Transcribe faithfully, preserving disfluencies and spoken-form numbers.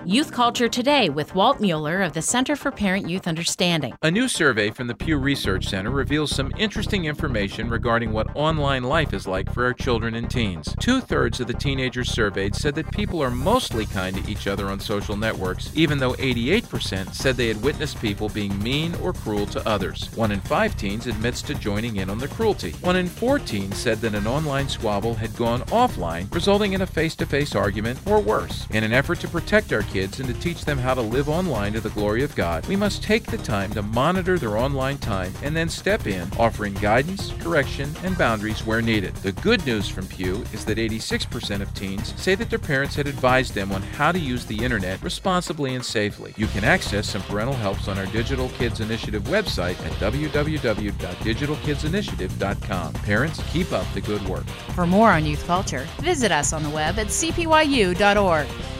Youth Culture Today with Walt Mueller of the Center for Parent-Youth Understanding. A new survey from the Pew Research Center reveals some interesting information regarding what online life is like for our children and teens. Two-thirds of the teenagers surveyed said that people are mostly kind to each other on social networks, even though eighty-eight percent said they had witnessed people being mean or cruel to others. One in five teens admits to joining in on the cruelty. One in four teens said that an online squabble had gone offline, resulting in a face-to-face argument or worse. In an effort to protect our kids and to teach them how to live online to the glory of God, we must take the time to monitor their online time and then step in, offering guidance, correction, and boundaries where needed. The good news from Pew is that eighty-six percent of teens say that their parents had advised them on how to use the internet responsibly and safely. You can access some parental helps on our Digital Kids Initiative website at w w w dot digital kids initiative dot com. Parents, keep up the good work. For more on youth culture, visit us on the web at c p y u dot org.